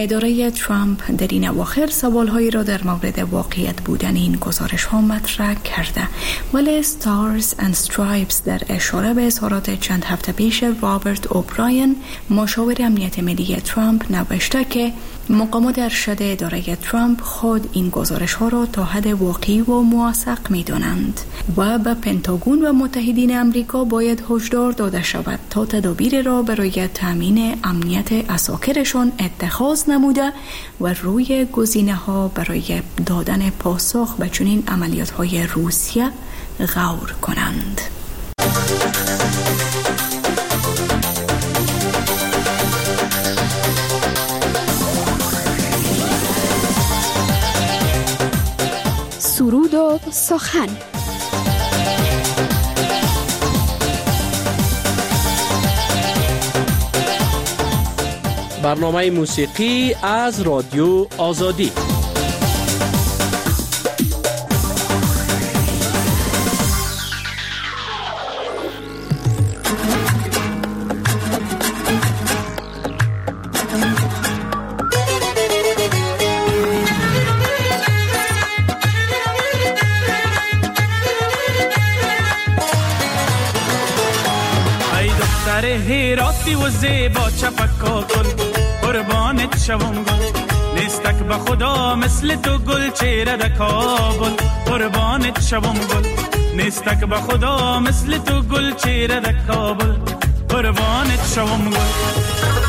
اداره ترامپ در این اواخر سوالهایی را در مورد واقعیت بودن این گزارش ها مطرح کرده، ولی ستارز اند استرایپس در اشاره به اظهارات چند هفته پیش رابرت اوبراین مشاور امنیت ملی ترامپ نوشته که مقامات ارشد اداره ترامپ خود این گزارش ها را تا حد واقعی و موثق می دانند و به پنتاگون و متحدین امریکا باید هشدار داده شود تا تدابیر را برای تامین امنیت عساکرشان اتخاذ نموده و روی گزینه ها برای دادن پاسخ به چنین عملیات های روسیه غور کنند. سرود و سخن. برنامه موسیقی از رادیو آزادی. هیراتی و زیبا چپکا کن، قربانت شوم گل، نیستک به خدا مثل تو گل چهره در کابل. قربانت شوم گل، نیستک به خدا مثل تو گل چهره در کابل. قربانت شوم گل.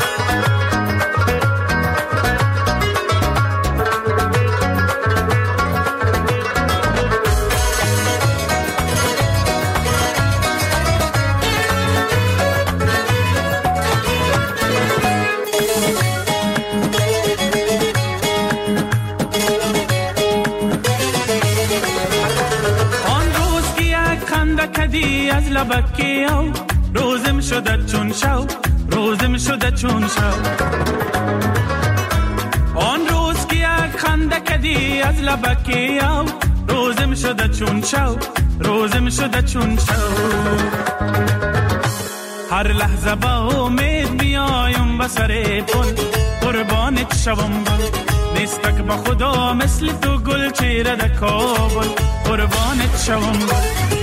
از لبکی او روزم شده چون شو، روزم شده چون شو. آن روز که یک خنده کدی از لبکی او روزم شده چون شو، روزم شده چون شو. هر لحظه با امید میایم به سر پل، قربانت شوم گل، نیستک به خدا مثل تو گل چهره در کابل. قربانت شوم گل.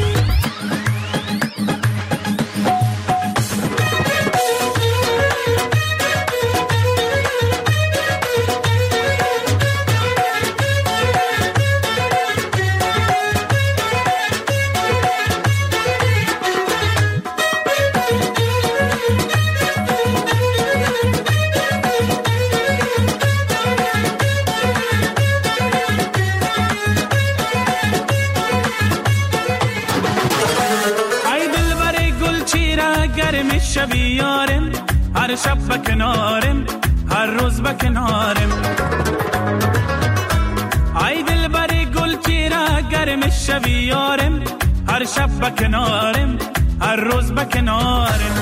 شبی یارم هر شب بکنارم، هر روز بکنارم. ای دل بری گل چیرا گرم شبی یارم، هر شب بکنارم، هر روز بکنارم.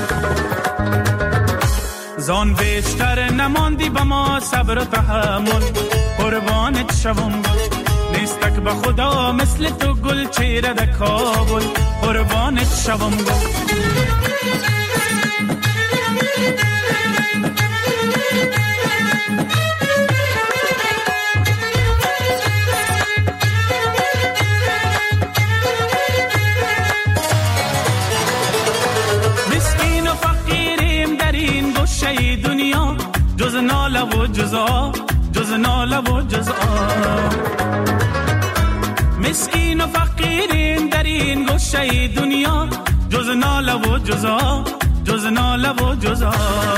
زان بیشتر نماندی با ما صبر و تحمل، قربانت شوم گل، نیستک به خدا مثل تو گل چهره در کابل. قربانت شوم گل. مسکین و فقیریم در این گوشه دنیا، جز ناله و جزا، جز ناله و جزا. مسکین و فقیریم در این گوشه دنیا، جز ناله و جزا، جز ناله و جزا.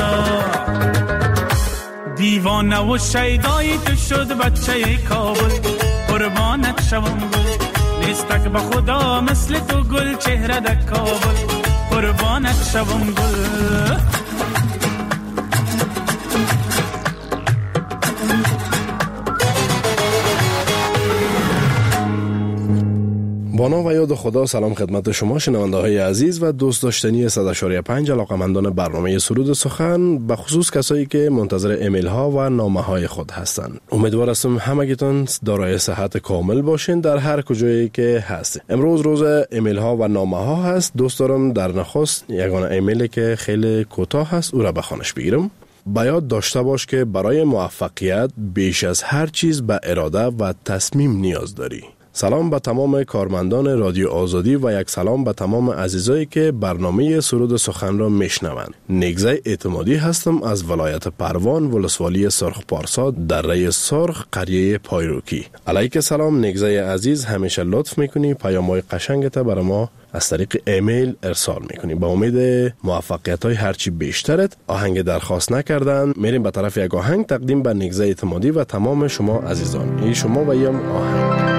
دیوانه و شیدای تو شد بچه کابل، قربانت شوم گل، نیستک به خدا مثل تو گل چهره در کابل. قربانت شوم گل. با نام و یاد خدا. سلام خدمت شما شنونده های عزیز و دوست داشتنی 100.5 علاقمندان برنامه سرود سخن، به خصوص کسایی که منتظر ایمیل ها و نامه های خود هستند. امیدوار هستم همگیتون دارای صحت کامل باشین در هر کجایی که هستین. امروز روز ایمیل ها و نامه ها هست. دوست دارم در نخست یگانه ایمیلی که خیلی کوتاه هست او را به خوانش بگیرم. به یاد داشته باش که برای موفقیت بیش از هر چیز به اراده و تصمیم نیاز داری. سلام به تمام کارمندان رادیو آزادی و یک سلام به تمام عزیزایی که برنامه سرود سخن را میشنوند. نگزه اعتمادی هستم از ولایت پروان، ولسوالی سرخ پارسا، دره سرخ، قریه پایروکی. علیک سلام نگزه عزیز، همیشه لطف میکنی پیام‌های قشنگت برای ما از طریق ایمیل ارسال میکنی. با امید موفقیت های هرچی بیشترت. آهنگ درخواست نکردن، میریم به طرف یک آهنگ تقدیم به نگزه اعتمادی و تمام شما عزیزان. این شما و یم آهنگ.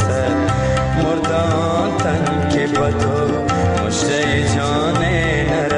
مردان تن که با تو مشته جان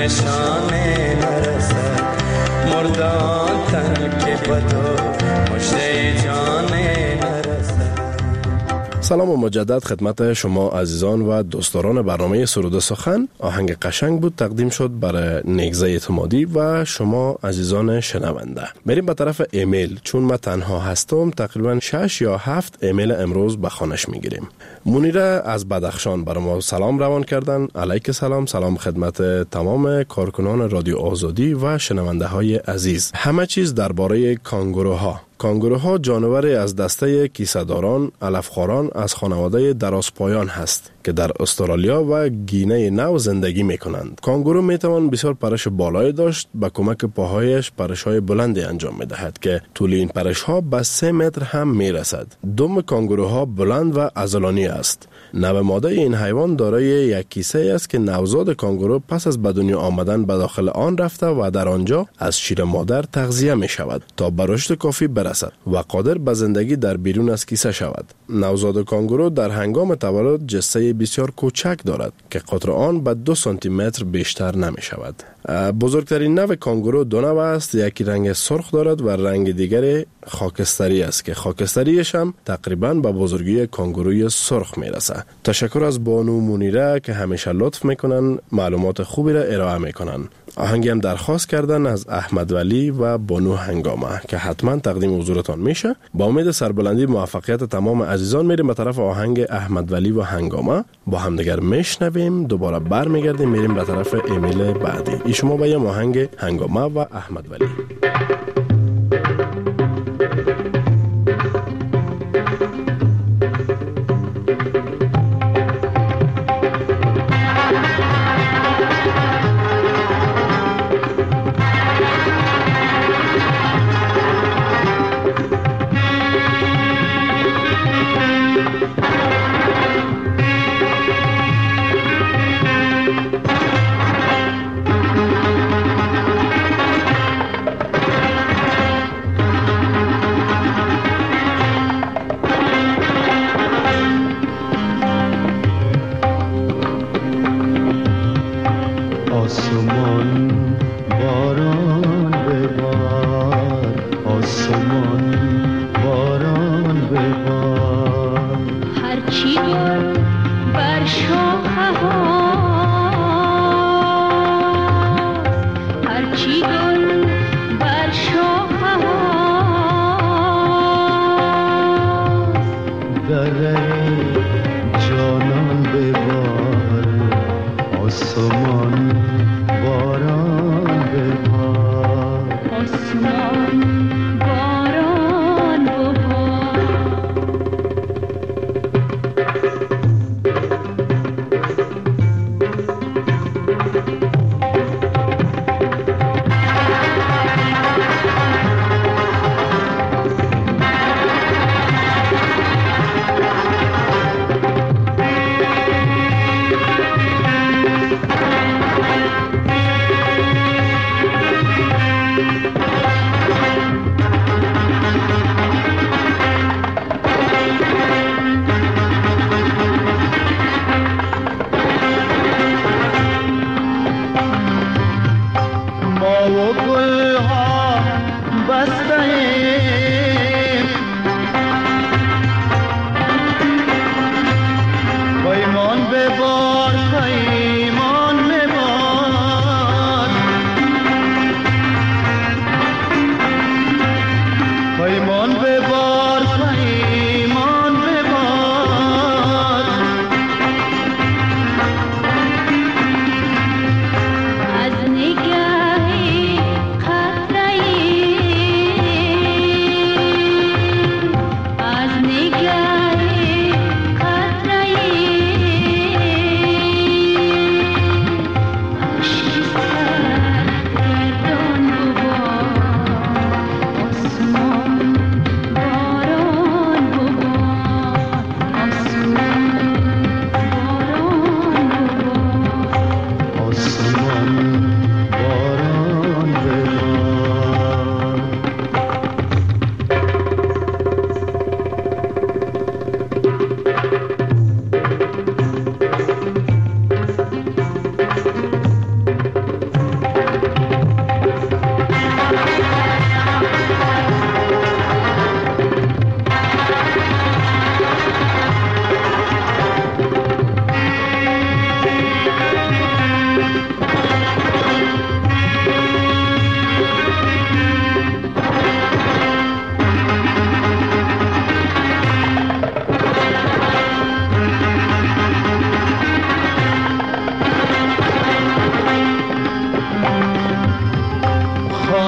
نشانه نرسد مردان تن که بدو مجده جانه نرسد. سلام و مجدد خدمت شما عزیزان و دوستداران برنامه سرود سخن. آهنگ قشنگ بود تقدیم شد برای نگزه اعتمادی و شما عزیزان شنونده. بریم به طرف ایمیل، چون من تنها هستم تقریبا 6 یا 7 ایمیل امروز به خانش میگیریم. منیره از بدخشان برای ما سلام روان کردن. علیک سلام. سلام خدمت تمام کارکنان رادیو آزادی و شنونده های عزیز. همه چیز درباره کانگوروها. کانگوروها جانوری از دسته کیسه‌داران علفخواران از خانواده درازپایان هست که در استرالیا و گینه نو زندگی می کنند. کانگورو می توان بسیار پرش بالایی داشت، با کمک پاهایش پرش‌های بلندی انجام می دهد که طول این پرش‌ها به 3 متر هم می رسد. دم کانگوروها بلند و عضلانی است. نو ماده این حیوان دارای یک کیسه است که نوزاد کانگورو پس از به دنیا آمدن به داخل آن رفته و در آنجا از شیر مادر تغذیه می شود تا به رشد کافی برسد و قادر به زندگی در بیرون از کیسه شود. نوزاد کانگورو در هنگام تولد جثه بسیار کوچک دارد که قطر آن به 2 سانتی متر بیشتر نمی شود. بزرگترین نو کانگورو 2 نو است. یکی رنگ سرخ دارد و رنگ دیگری خاکستری است که خاکستریش هم تقریبا به بزرگی کانگوروی سرخ می رسد. تشکر از بانو منیره که همیشه لطف میکنن، معلومات خوبی را ارائه میکنن. آهنگی هم درخواست کردن از احمد ولی و بانو هنگامه که حتما تقدیم حضورتان میشه. با امید سربلندی موفقیت تمام عزیزان میریم به طرف آهنگ احمد ولی و هنگامه. با همدیگر میشنویم، دوباره برمیگردیم میریم به طرف ایمیل بعدی. شما با یه آهنگ هنگامه و احمد ولی.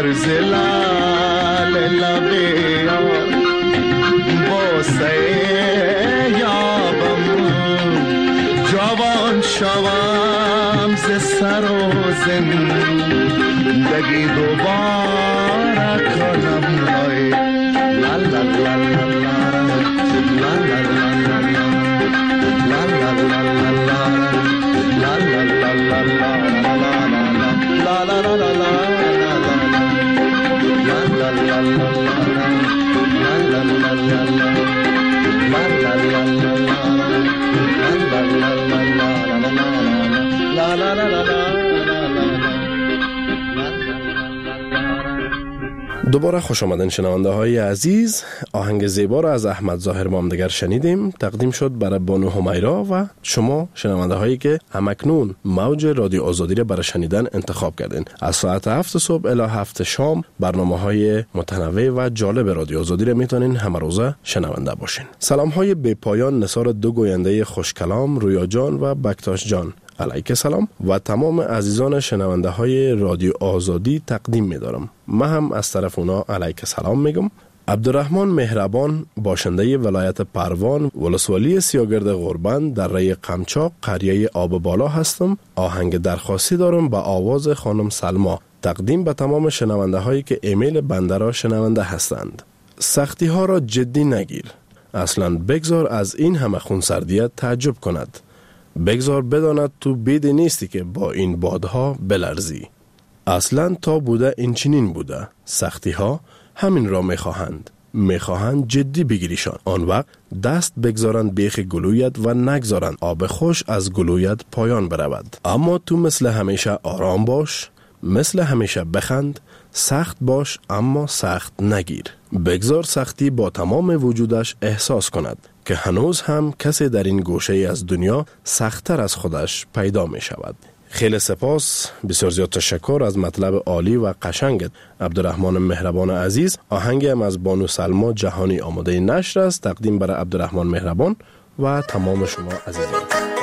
در زلال لبه بوسه یابم جوان شوم ز سر و زندگی دوباره کنم لا لا لا لا لا لا دوباره خوش آمدن شنونده های عزیز. آهنگ زیبا را از احمد ظاهر مامدگر شنیدیم، تقدیم شد برای بانو همیرا و شما شنونده هایی که همکنون موج رادیو آزادی را برای شنیدن انتخاب کردین. از ساعت 7 صبح الی 7 شام برنامه های متنوع و جالب رادیو آزادی را میتونین همه روزه شنونده باشین. سلام های بی پایان نثار دو گوینده خوشکلام، رویا جان و بکتاش جان علیک سلام و تمام عزیزان شنونده های رادیو آزادی تقدیم می دارم. من هم از طرف اونا علیک سلام میگم. عبدالرحمن مهربان، باشنده ولایت پروان، ولسوالی سیاگرد غربند در ری قمچاق، قریه آب بالا هستم. آهنگ درخواستی دارم با آواز خانم سلما، تقدیم به تمام شنونده هایی که ایمیل بنده را شنونده هستند. سختی ها را جدی نگیر، اصلا بگذار از این همه خونسردیت تعجب کند. بگذار بداند تو بید نیستی که با این بادها بلرزی. اصلا تا بوده این چنین بوده. سختی ها همین را میخواهند جدی بگیریشان. آن وقت دست بگذارند بیخ گلویت و نگذارند آب خوش از گلویت پایان برود. اما تو مثل همیشه آرام باش، مثل همیشه بخند، سخت باش اما سخت نگیر. بگذار سختی با تمام وجودش احساس کند که هنوز هم کسی در این گوشه از دنیا سخت‌تر از خودش پیدا می شود. خیلی سپاس، بسیار زیاد تشکر از مطلب عالی و قشنگت عبدالرحمن مهربان عزیز. آهنگی هم از بانو سلما جهانی آماده نشر است، تقدیم برای عبدالرحمن مهربان و تمام شما عزیزان.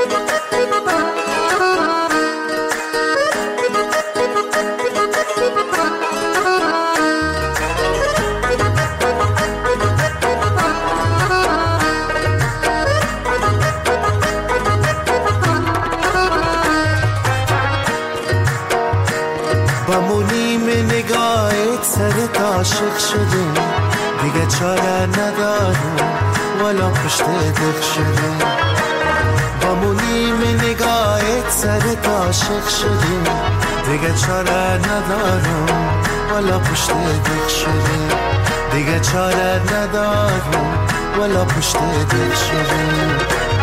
عاشق شدیم دیگه چاره ندارم والا پشت دل شدیم. با مونیم نگاهت سرت عاشق شدیم دیگه چاره ندارم والا پشت دل شدیم. دیگه چاره ندارم والا پشت دل شدیم.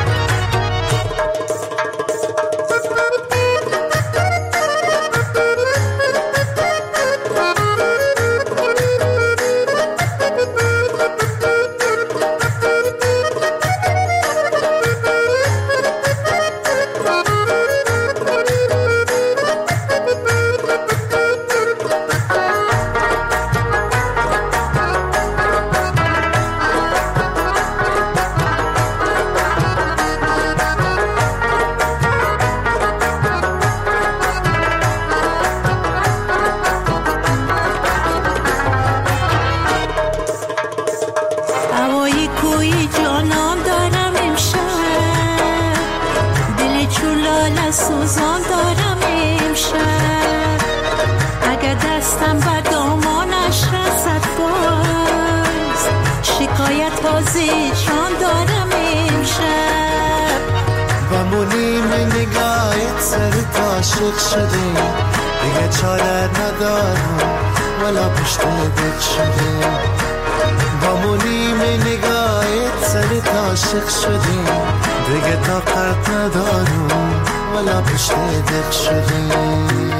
عاشق شدیم دیگه چاره ندارم والا پشت دل شدیم. با مونیم نگاهت سرت عاشق شدیم دیگه طاقت ندارم والا پشت دل شدیم.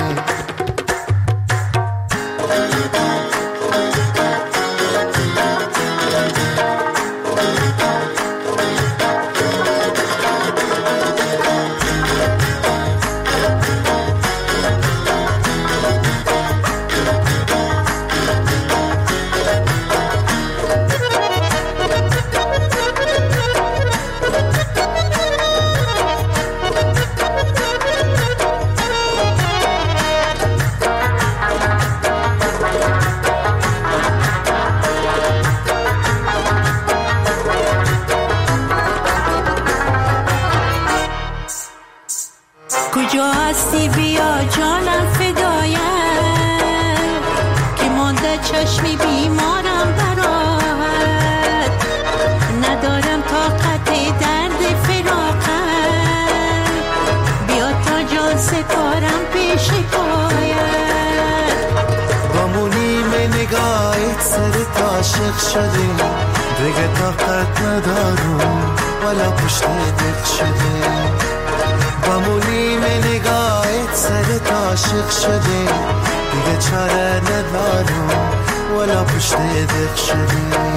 چشمی بیمارم برات، ندارم طاقت درد فراقت، بیا تا جان سپارم پیش پایت. بمونی من نگاهت سرت عاشق شدیم، دیگه طاقت ندارم ولا پشت دل شده. بمونی من نگاهت سرت عاشق شده، دیگه چاره ندارم ولا پشت دل شده.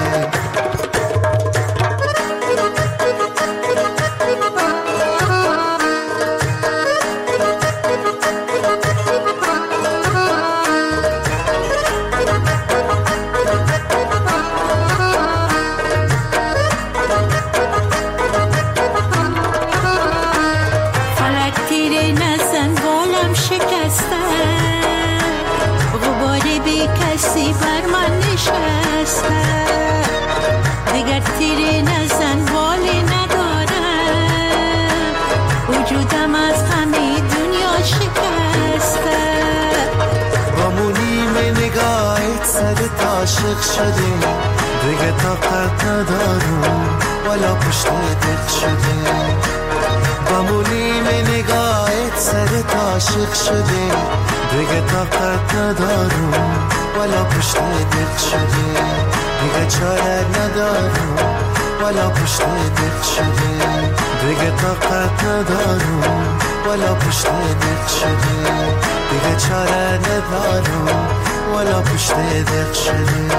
دیگر تیره نزن والی ندارم، وجودم از همه دنیا شکسته. بمونی من نگاهت سرت عاشق شده، دیگه طاقت ندارم ولا پشت دل شده. بمونی من نگاهت سرت عاشق شده، دیگه طاقت ندارم ولا پشت دل شده. دیگه چاره ندارم ولا پشت دل شده. دیگه طاقت ندارم ولا پشت دل شده. دیگه چاره ندارم ولا پشت دل شده.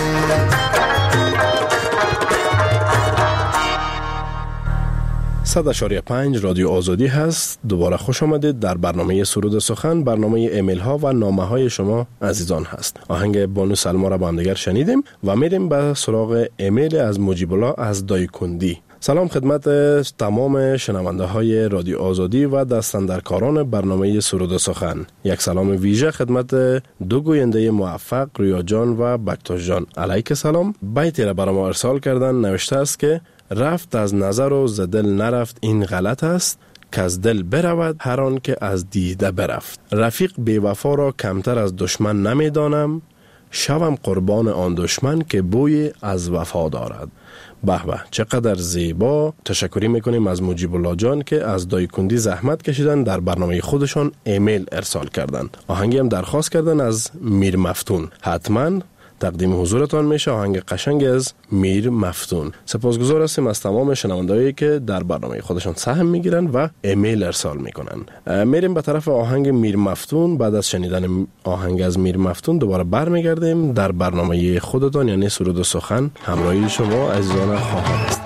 100.5 رادیو آزادی هست. دوباره خوش آمدید در برنامه سرود سخن. برنامه ایمیل ها و نامه های شما عزیزان هست. آهنگ بانو سلما را با هم دیگر شنیدیم و میریم به سراغ ایمیل از مجیب الله از دایکندی. سلام خدمت تمام شنونده های رادیو آزادی و دستاندرکاران برنامه سرود سخن. یک سلام ویژه خدمت دو گوینده موفق رویا جان و بکتاش جان. علیک سلام. بیتی را برای ما ارسال کردن. نوشته است که رفت از نظر و ز دل نرفت این غلط است، که از دل برود هر آن که از دیده برفت. رفیق بی وفا را کمتر از دشمن نمی دانم، شوم قربان آن دشمن که بوی از وفا دارد. به به، چقدر زیبا. تشکری میکنیم از مجیب الله جان که از دایکندی زحمت کشیدن در برنامه خودشان ایمیل ارسال کردن. آهنگی هم درخواست کردن از میر مفتون. حتما تقدیم حضورتان میشه آهنگ قشنگ از میر مفتون. سپاسگزار هستیم از تمام شنوندهایی که در برنامه خودشان سهم میگیرن و ایمیل ارسال میکنن. میریم به طرف آهنگ میر مفتون. بعد از شنیدن آهنگ از میر مفتون دوباره برمیگردیم در برنامه خودتان یعنی سرود و سخن. همراهی شما عزیزان خواهد است.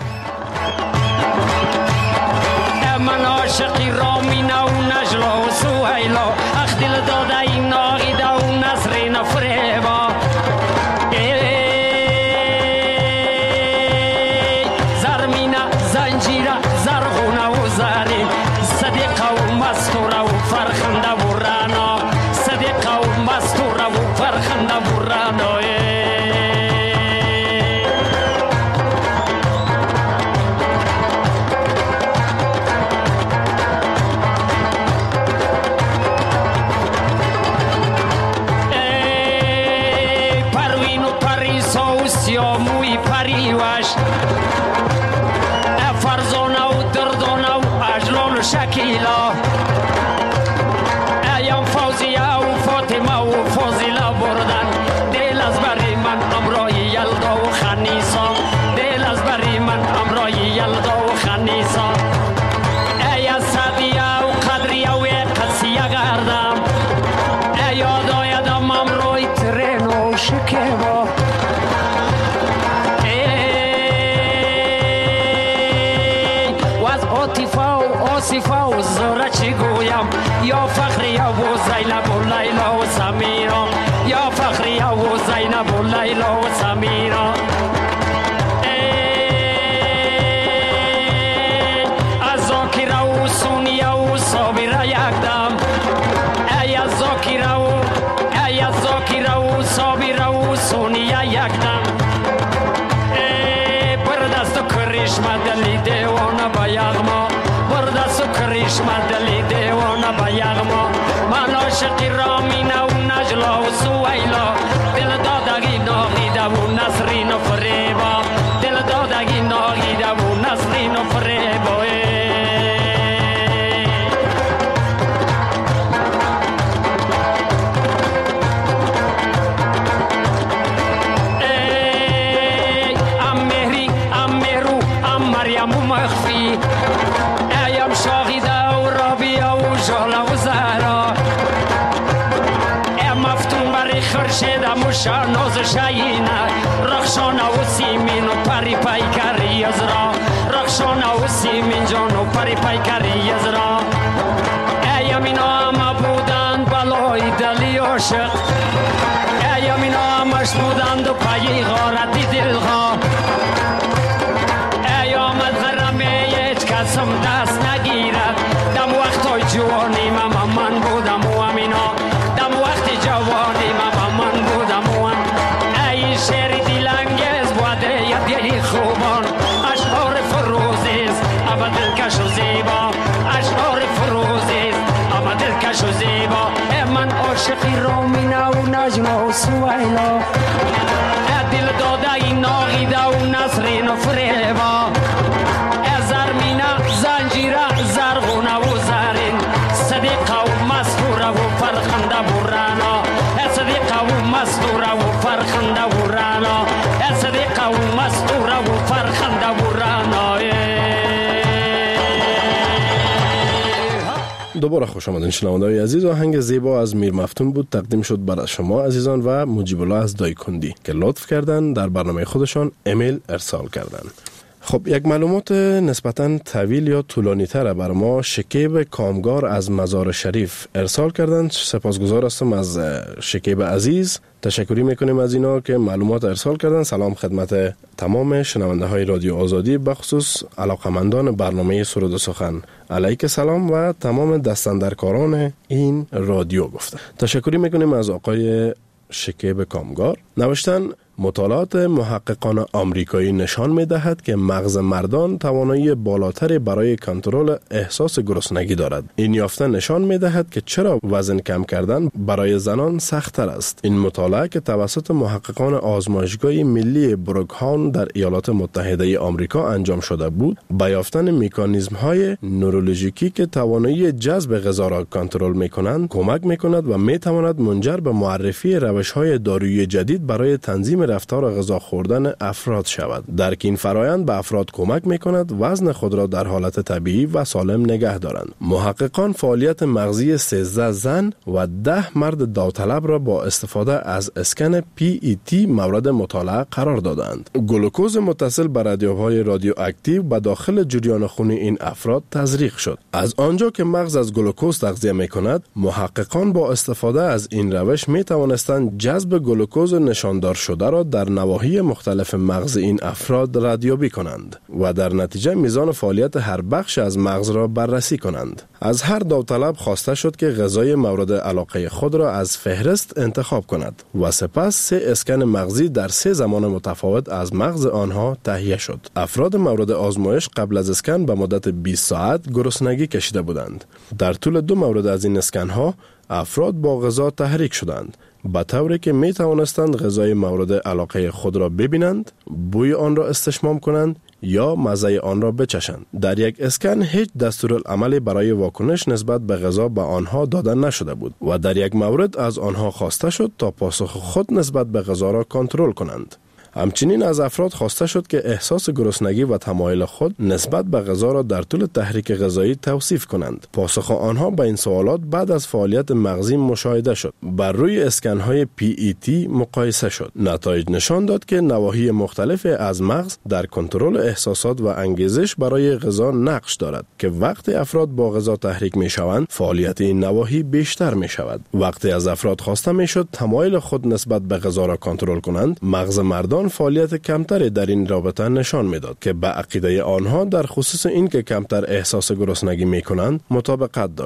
من عاشقی رامینه و نجلا و سویلا، اخ دل داده این ناغیده و نصر نفریبا. شکیلا ایام فوزیه و فاطمه و فاضله بردن، دل از بری من امرای یلدا و خنیسا، دل از بری من امرای یلدا و خنیسا. ای از سعدیه و قدریه و قدسیه گردم، ای یاد آیدم امرای ترین و شکیبا. آصفا و زوره چی گویم، یا فخریه و زینب و لیلا و سمیرا، یا فخریه و زینب و لیلا و سمیرا. از زاکره و سونیه و صابره یکدم، ای از زاکره و صابره و سونیه یکدم. بر دست و کرشمه دلی دیوانه با یغما، کریشمه دلی دیوانه با یغما. من عاشقی رامینه و نجلا و سو سویلا دل دادگی ناغیده و نسرین و فریبا دل دادگی ناغیده و نسرین و فریبا مخفی ایم شاهده و رابیه و جاله و زهرا ام مفتون بری خرشده موشا ناز شینه رخشانه و سیمین و پری پیکری از را رخشانه و سیمین جان و پری پیکری از را ایم اینا همه بودن بلای دلی عاشق ایم اینا همش بودند و پایی غارتی دلها کسم دست نگیرد دم وقتای جوانی من بودم و امینا دم وقت جوانی من بودم و ای شعر دلانگیز بوده یدی خوبان اشعار فروزیست اما دلکش و زیبا اشعار فروزیست اما دلکش و زیبا من عاشقی رومینا و نجم و سویلا دل داده این ناغیده و نسرین و فریبا زنجیره زرغونه و زرین صدیقه و مستوره و فرخنده و رانا صدیقه و مستوره و فرخنده و رانا صدیقه و مستوره و فرخنده و رانا. دوباره خوش آمدین شنونده‌های عزیز. آهنگ زیبا از میر مفتون بود، تقدیم شد برای شما عزیزان و مجیب الله از دایکندی که لطف کردن در برنامه خودشان ایمیل ارسال کردن. خب یک معلومات نسبتاً طویل یا طولانی تر بر ما شکیب کامگار از مزار شریف ارسال کردند. سپاسگزار هستم از شکیب عزیز، تشکری میکنیم از اینا که معلومات ارسال کردن. سلام خدمت تمام شنونده های رادیو آزادی، بخصوص علاقمندان برنامه سرود و سخن. علیک سلام و تمام دستاندرکاران این رادیو گفته. تشکری میکنیم از آقای شکیب کامگار. نوشتن مطالعات محققان آمریکایی نشان می‌دهد که مغز مردان توانایی بالاتری برای کنترل احساس گرسنگی دارد. این یافته نشان می‌دهد که چرا وزن کم کردن برای زنان سخت‌تر است. این مطالعه که توسط محققان آزمایشگاه ملی بروکهاون در ایالات متحده آمریکا انجام شده بود، به یافتن مکانیزم‌های نورولوژیکی که توانایی جذب غذا را کنترل می‌کنند کمک می‌کند و می‌تواند منجر به معرفی روش‌های دارویی جدید برای تنظیم رفتار غذا خوردن افراد شود. درک این فرایند به افراد کمک می‌کند وزن خود را در حالت طبیعی و سالم نگه دارند. محققان فعالیت مغزی 13 زن و 10 مرد داوطلب را با استفاده از اسکن PET مورد مطالعه قرار دادند. گلوکوز متصل به رادیوهای رادیواکتیو به داخل جریان خون این افراد تزریق شد. از آنجا که مغز از گلوکوز تغذیه می‌کند، محققان با استفاده از این روش می‌توانستند جذب گلوکوز نشاندار شده را در نواحی مختلف مغز این افراد ردیابی کنند و در نتیجه میزان فعالیت هر بخش از مغز را بررسی کنند. از هر داوطلب خواسته شد که غذای مورد علاقه خود را از فهرست انتخاب کند و سپس 3 اسکن مغزی در 3 زمان متفاوت از مغز آنها تهیه شد. افراد مورد آزمایش قبل از اسکن به مدت 20 ساعت گرسنگی کشیده بودند. در طول 2 مورد از این اسکن ها افراد با غذا تحریک شدند، به طوری که می توانستند غذای مورد علاقه خود را ببینند، بوی آن را استشمام کنند یا مزه آن را بچشند. در یک اسکن هیچ دستورالعملی برای واکنش نسبت به غذا به آنها داده نشده بود و در یک مورد از آنها خواسته شد تا پاسخ خود نسبت به غذا را کنترل کنند. همچنین از افراد خواسته شد که احساس گرسنگی و تمایل خود نسبت به غذا را در طول تحریک غذایی توصیف کنند. پاسخ آنها به این سوالات بعد از فعالیت مغزی مشاهده شد. بر روی اسکن‌های PET مقایسه شد. نتایج نشان داد که نواحی مختلف از مغز در کنترل احساسات و انگیزش برای غذا نقش دارد که وقتی افراد با غذا تحریک می‌شوند، فعالیت این نواحی بیشتر می‌شود. وقتی از افراد خواسته می‌شد تمایل خود نسبت به غذا را کنترل کنند، مغز مردان فعالیت کمتری در این رابطه نشان میداد که به عقیده آنها در خصوص این که کمتر احساس گرسنگی میکنند مطابقت داشت.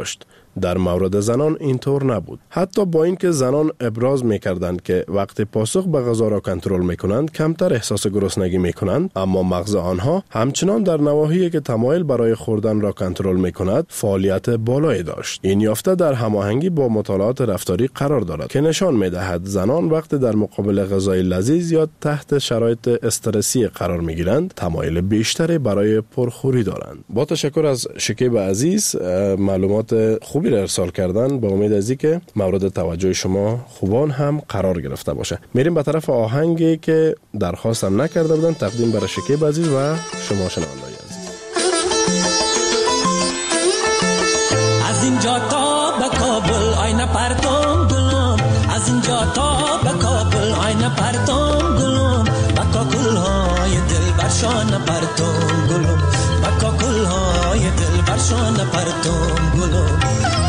در مورد زنان اینطور نبود. حتی با اینکه زنان ابراز می‌کردند که وقتی پاسخ به غذا را کنترل می‌کنند کمتر احساس گرسنگی می‌کنند، اما مغز آنها همچنان در نواحی که تمایل برای خوردن را کنترل می‌کند فعالیت بالایی داشت. این یافته در هماهنگی با مطالعات رفتاری قرار دارد که نشان می‌دهد زنان وقتی در مقابل غذای لذیذ یا تحت شرایط استرسی قرار می‌گیرند تمایل بیشتری برای پرخوری دارند. با تشکر از شکیب عزیز، معلومات خوبی را ارسال کردن. با امید از اینکه مورد توجه شما خوبان هم قرار گرفته باشه. میریم به طرف آهنگی که درخواستم نکرده بودن تقدیم برای شکیب عزیز و شما شنوندگان عزیز. از اینجا تا به کابل آینه پرتم گلم، از اینجا تا به کابل آینه پرتم گلم، بکا گل‌های دل برشان پرتم گلم، بکا گل‌های دل برشان پرتم گلم،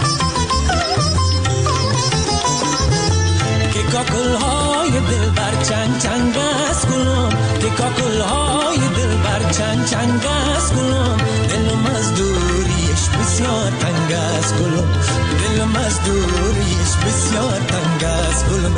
که گل‌های دل بر چنگ چنگ است گلم، که گل‌های دل بر چنگ چنگ است گلم، دلم از دوریش بسیار تنگ است گلم، دلم از دوریش بسیار تنگ است گلم.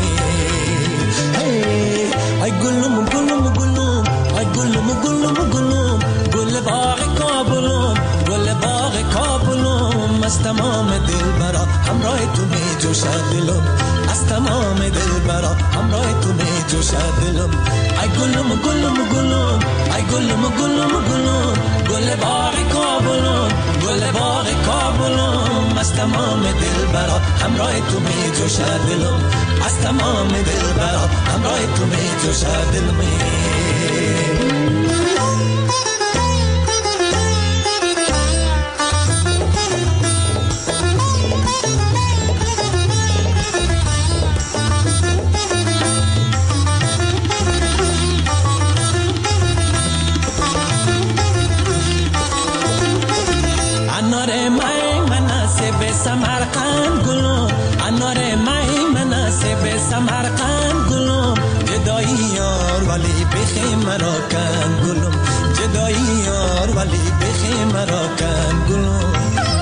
ای گلم گلم گلم، ای گلم گلم گلم، گل باغ کابلم، گل باغ کابلم، از تمام دل برا همراه تو می جوشد دلم، از تمام دل برا همراه تو می جوشد دلم. ای گلم گلم گلم، ای گلم گلم گلم، گل باغ کابلم، گل باغ کابلم، از تمام دل برا همراه تو می جوشد دلم، از تمام دل برا همراه تو می جوشد دلم. سمرقند گلم، انار می مناسب سمرقند گلم، جدایی یار ولی بخی مرا کن گلم، جدایی یار ولی بخی مرا کن گلم.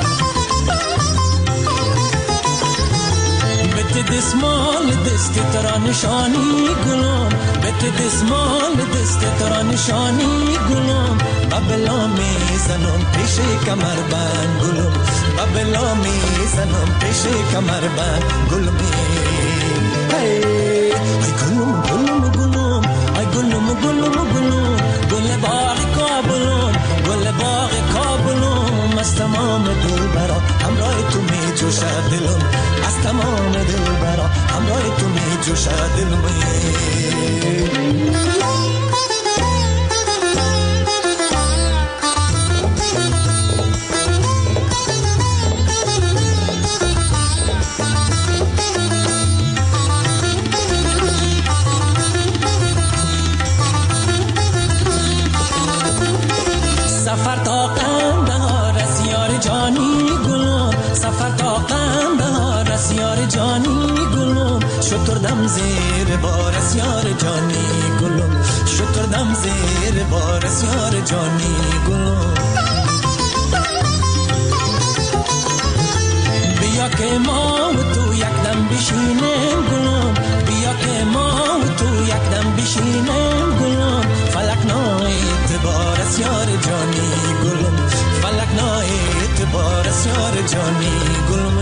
بت دسمال دست ترا نشانی گلم، بت دسمال دست ترا نشانی گلم، ببلا می زنم پیش کمر بند گلم، ببلا می زنم پیش کمر بند گلم. ای گلم گلم گلم، ای گلم گلم گلم، گل باغ کابلم، گل باغ کابلم، از تمام دل برا همراه تو می جوشد دلم، از تمام دل برا همراه تو می جوشد دلم. سفر تا قندهار از یار جانی گلم، سفر تا قندهار از یار جانی گلم، شتردم زیر بار از یار جانی گلم، شتردم زیر بار از یار جانی گلم. بیا که ما و تو یک دم بشینیم گلم، بیا که ما و تو یک دم بشینیم گلم، فلک نای اعتبار از یار جانی گلم، فلک نای اعتبار از یار جانی گلم.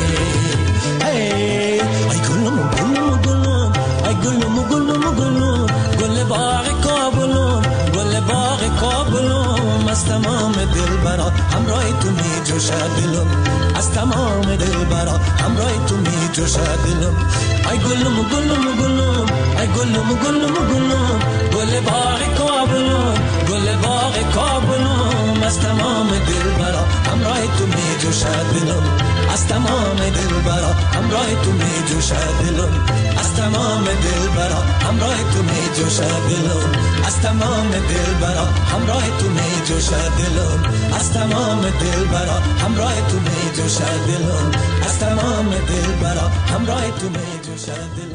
ای گلم گلم گلم، ای گلم گلم گلم، گل باغ کابلم، گل باغ کابلم، از تمام دل برا همراه تو می جوشد دلم، از تمام دل برا همراه تو می جوشد دلم. ای گلم گلم گلم، ای گلم گلم گلم، گل باغ کابلم، گل باغ کابلم، از تمام دل برا همراه تو می جوشد دلم، از تمام دل برا همراه تو می جوشد دلم، از تمام دل برا همراه تو می جوشد دلم، از تمام دل برا همراه تو می جوشد دلم، از تمام دل برا همراه تو می جوشد دلم، از تمام دل برا همراه تو می جوشد دلم.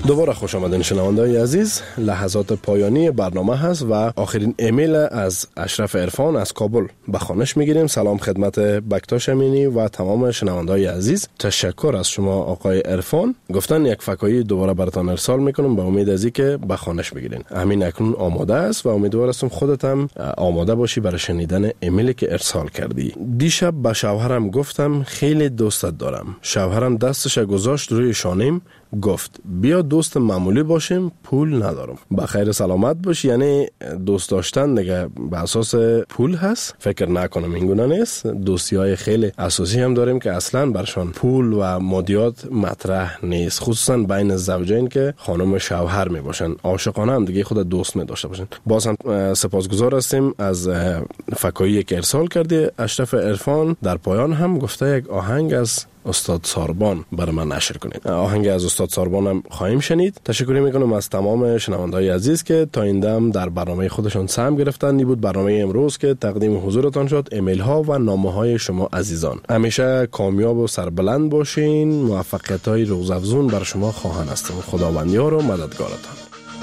دوباره خوش آمدین شنونده‌های عزیز. لحظات پایانی برنامه هست و آخرین ایمیل از اشرف عرفان از کابل به خوانش میگیریم. سلام خدمت بکتاش امینی و تمام شنونده‌های عزیز. تشکر از شما آقای عرفان. گفتن یک فکایی دوباره براتون ارسال میکنم به امید از اینکه به خوانش بگیرین. همین اکنون آماده است و امیدوار هستم خودت هم آماده باشی برای شنیدن ایمیلی که ارسال کردی. دیشب به شوهرم گفتم خیلی دوستت دارم. شوهرم دستش گذاشت روی شانم، گفت بیا دوست معمولی باشیم، پول ندارم. بخیر سلامت باش. یعنی دوست داشتن دیگه به اساس پول هست؟ فکر نکنم این گونه نیست. دوستی های خیلی اساسی هم داریم که اصلا برشان پول و مادیات مطرح نیست، خصوصا بین زوجین که خانم و شوهر می باشن. عاشقانه هم دیگه خود دوست می داشته باشن. باز هم سپاسگزار هستیم از فکایی که ارسال کردی اشرف عرفان. در پایان هم گفته یک آهنگ از استاد ساربان برای من نشر کنید. آهنگ از استاد ساربان هم خواهیم شنید. تشکر میکنم از تمام شنونده‌های عزیز که تا این دم در برنامه خودشون سهم گرفتن. این بود برنامه امروز که تقدیم حضورتان شد. ایمیل ها و نامه های شما عزیزان. همیشه کامیاب و سربلند باشین. موفقیت های روزافزون بر شما خواهان هستم. خداوندیار و مددگارتان.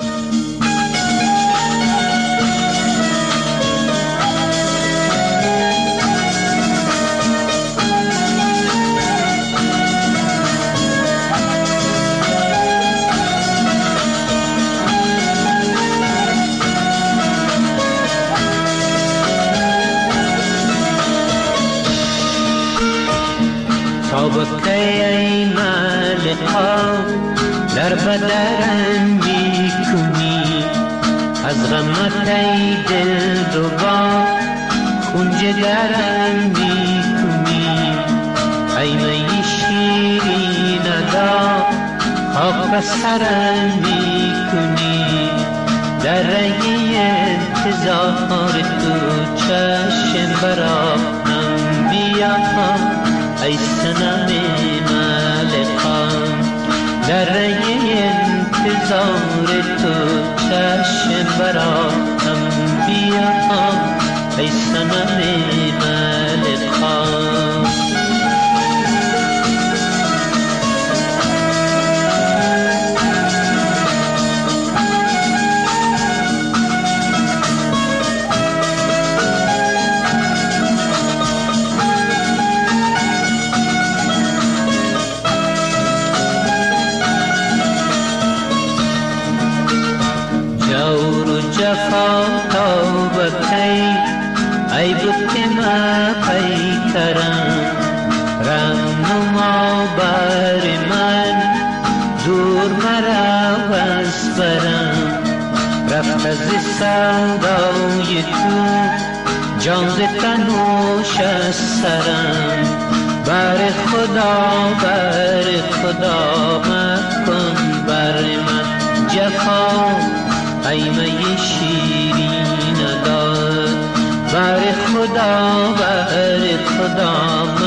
بکه ای مالقا در بدرم می کنی، از غمت ای دل ربا خون جگرم می کنی. ای می شیرین ادا خاک سرم می کنی. در رنگی انتظار تو چشم براهم بیا ای سنم مالقان. در رنگ انتظار تو چشم براهم بیا ای سنم مالقان. جفا توبتی ای بکه ما پیکرم، رهنما بر من دور مرا از برم. رفت از سودای تو جان ز تنوش از سرم. بر خدا مکن بر من جفا ای می شیرین داد. بر خدا